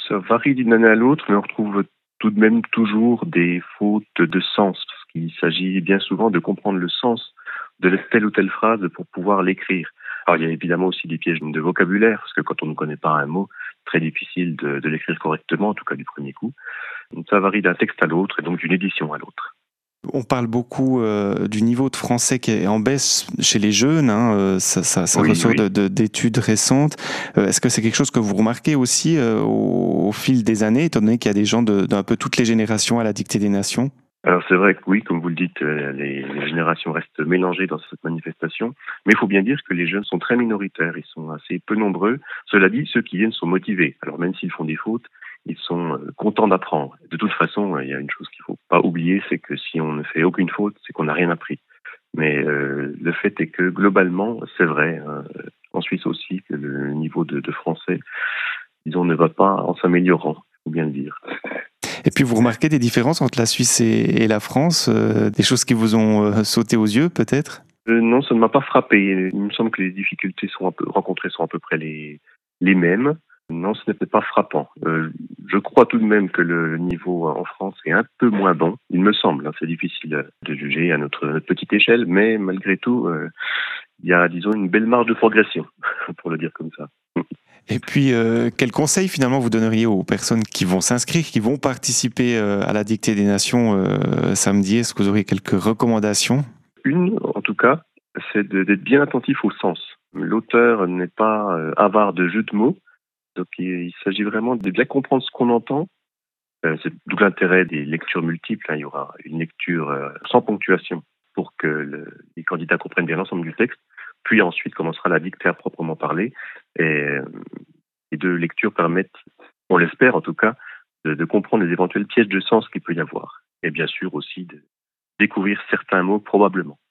Ça varie d'une année à l'autre, mais on retrouve tout de même toujours des fautes de sens, parce qu'il s'agit bien souvent de comprendre le sens de telle ou telle phrase pour pouvoir l'écrire. Alors, il y a évidemment aussi des pièges de vocabulaire, parce que quand on ne connaît pas un mot, très difficile de l'écrire correctement, en tout cas du premier coup. Donc, ça varie d'un texte à l'autre et donc d'une édition à l'autre. On parle beaucoup du niveau de français qui est en baisse chez les jeunes, hein, ça Oui, ressort oui. d'études récentes. Est-ce que c'est quelque chose que vous remarquez aussi au fil des années, étant donné qu'il y a des gens d'un peu toutes les générations à la dictée des nations? Alors c'est vrai que oui, comme vous le dites, les générations restent mélangées dans cette manifestation, mais il faut bien dire que les jeunes sont très minoritaires, ils sont assez peu nombreux. Cela dit, ceux qui viennent sont motivés. Alors même s'ils font des fautes, ils sont contents d'apprendre. De toute façon, il y a une chose qu'il faut pas oublier, c'est que si on ne fait aucune faute, c'est qu'on n'a rien appris. Mais le fait est que globalement, c'est vrai, hein, en Suisse aussi, que le niveau de français, disons, ne va pas en s'améliorant, il faut bien le dire. Et puis vous remarquez des différences entre la Suisse et la France, des choses qui vous ont sauté aux yeux peut-être? Non, ça ne m'a pas frappé. Il me semble que les difficultés rencontrées sont à peu près les mêmes. Non, ce n'était pas frappant. Je crois tout de même que le niveau en France est un peu moins bon. Il me semble, hein, c'est difficile de juger à notre petite échelle, mais malgré tout, il y a, disons, une belle marge de progression, pour le dire comme ça. Et puis, quel conseil finalement vous donneriez aux personnes qui vont s'inscrire, qui vont participer à la dictée des nations samedi? Est-ce que vous auriez quelques recommandations? Une, en tout cas, c'est d'être bien attentif au sens. L'auteur n'est pas avare de jeux de mots, donc il s'agit vraiment de bien comprendre ce qu'on entend. C'est d'où l'intérêt des lectures multiples, hein. Il y aura une lecture sans ponctuation pour que les candidats comprennent bien l'ensemble du texte. Puis ensuite commencera la dictée à proprement parler. Et les deux lectures permettent, on l'espère en tout cas, de comprendre les éventuels pièges de sens qu'il peut y avoir. Et bien sûr aussi de découvrir certains mots probablement.